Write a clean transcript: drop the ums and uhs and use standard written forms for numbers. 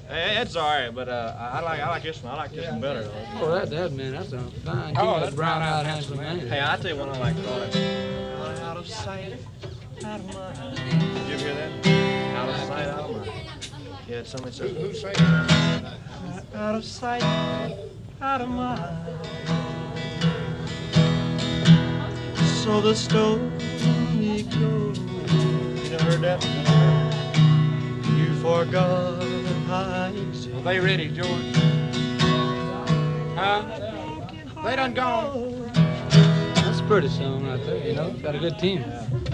It's all right, but I like this one. I like this one better. Though. Oh, man, that's a fine kid. Oh, that's brown-eyed, handsome man. Hey, I tell you one I like. Out of sight, out of mind. Did you hear that? Out of sight, out of mind. Yeah, somebody said. Who's saying that? Out of sight, out of mind. So the story goes. You never heard that? You forgot I exist. Are they ready, George? Huh? They done gone. That's a pretty song right there, you know. Got a good team.